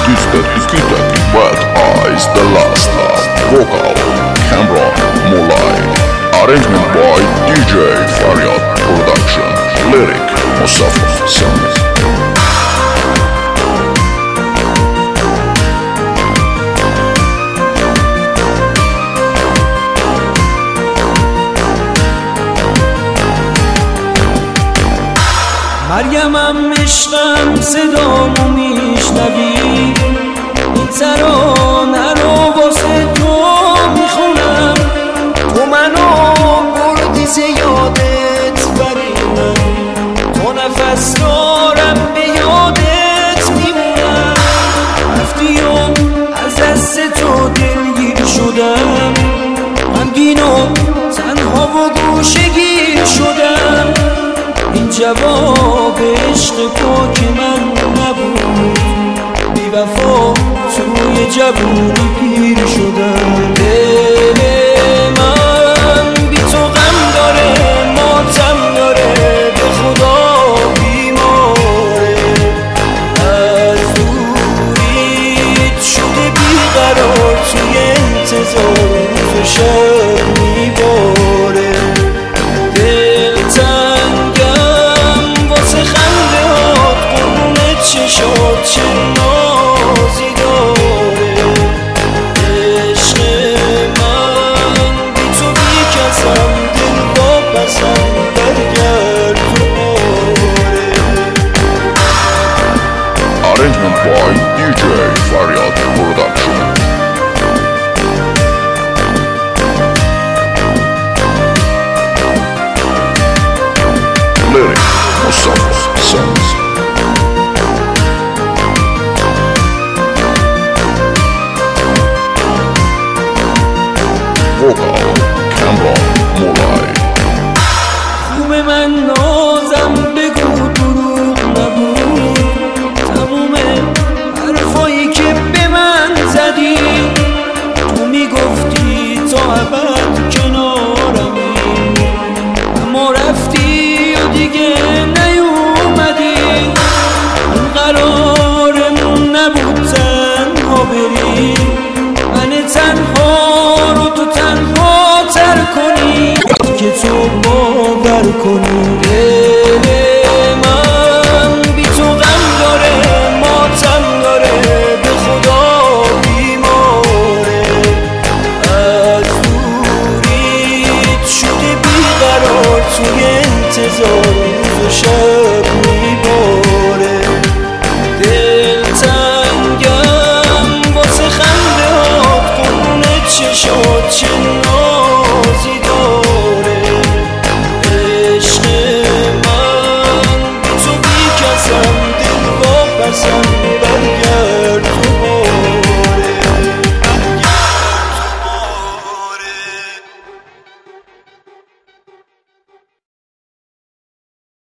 Tiki Bad Eyes, The Last Love. Vocal Cameron Mulay. Arrangement by DJ Faryad Production. Lyric Mustafa Sons. مرگمم عشقم صدامو میشنوی، این ترانه رو واسه تو میخونم. تو منو بردی زیادت بریدم، تو نفس دارم به یادت میمونم. رفتی و از دست تو دلگیر شدم، غمگین و تنها و گوشه‌گیر شدم. این جواب عشق پاک من نبود، بی وفا توی جوونی پیر شدم. دل من بی تو غم داره، ماتم داره، به خدا بیماره. از دوریت شده بیقرار، توی انتظار روز شب میباره. چشات چه نازی داره، عشق من بی تو بی کسم، دل با پسم برگرد دوباره. Arrangement by DJ Faryad Production. Lyric Mustafa Sons. Vocal Cameron Mulay. خوب من نازم بگو دروغ نبود، تموم حرفایی که به من زدی. تو میگفتی تا ابد کنارمی، اما رفتی و دیگه نیومدی. این قرارمون نبود تنها بری، من تنها رو تو تنها تر کنی، که تو باور کنی.